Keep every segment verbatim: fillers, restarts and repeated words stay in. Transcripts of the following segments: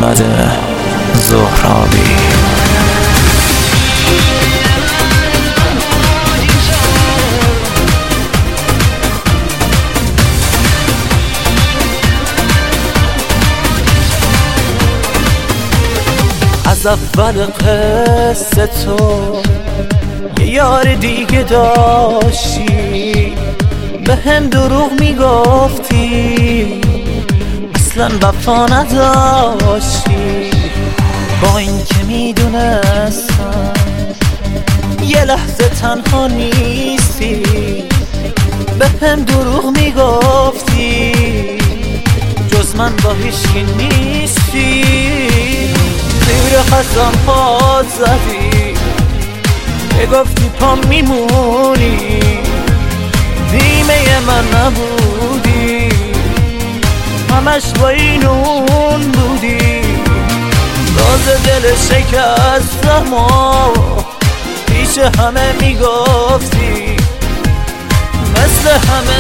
محمد زهرابی. از اول قصه تو یه یار دیگه داشتی، به هم دروغ میگفتی، اصلا وفا نداشتی. با این که میدونستم یه لحظه تنها نیستی، به هم دروغ میگفتی، جز من با هیچکی نیستی. زیر خستم پاد زدی، گفتی پا میمونی، نیمه من نبودی، همش با این اون بودی. راز دل شکستم و پیش همه میگفتی، مثل همه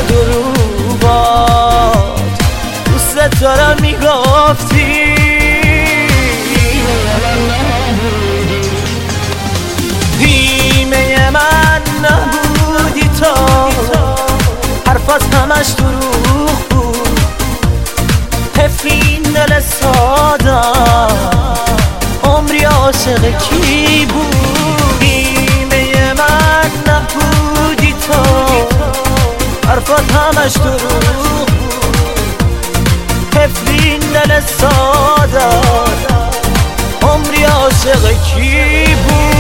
دروغات دوست دارم میگفتی. نیمه من نبودی تو، حرفات همش دروغ بود، حیف این دل سادم عمری عاشق کی بود. نیمه من نبودی تو، حرفات همش دروغ بود، حیف این دل سادم عمری عاشق کی بود.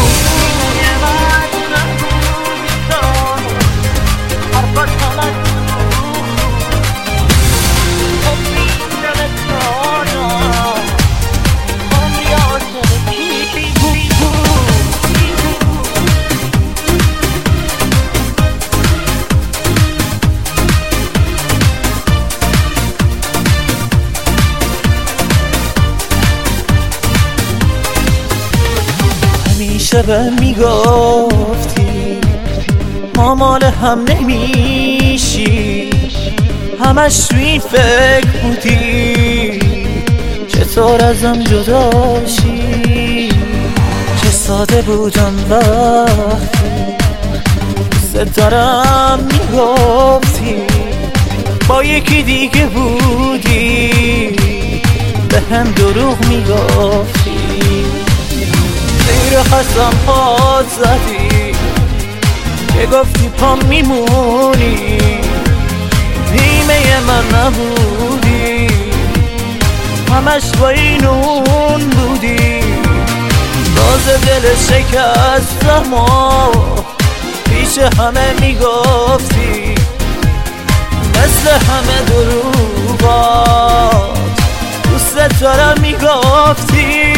همیشه به میگفتی ما مال هم نمیشی، همش توی این فکر بودی چطور ازم جداشی. چه ساده بودم وقتی دوست دارم میگفتی، با یکی دیگه بودی به هم دروغ میگفتی. زیر خستم پاد زدی که گفتی پا میمونی، نیمه من نبودی، همش با این اون بودی. راز دل شکستم و پیش همه میگفتی، مثل همه دروغات دوست دارم میگفتی.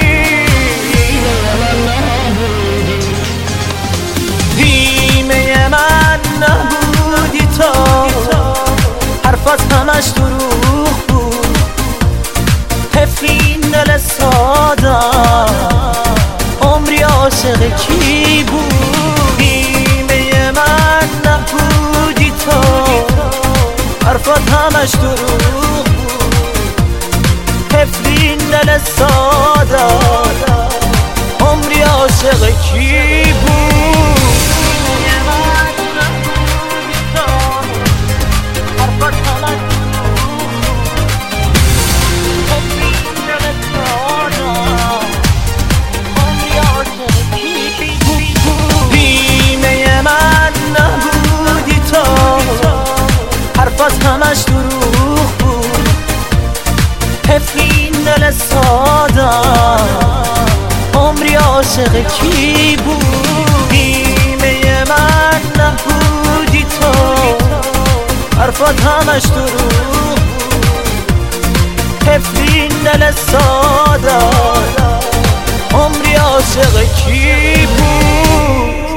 نیمه من نبودی تو، حرفات همش دروغ بود، حیف این دل سادم عمری عاشق کی بود. نیمه من نبودی تو، حرفات همش دروغ بود، حیف این دل سادم عمری عاشق کی بود. حرفات همش دروغ بود، حیف این دل سادم عمری عاشق کی بود. نیمه من نبودی تو، حرفات همش دروغ بود، حیف این دل سادم عمری عاشق کی بود.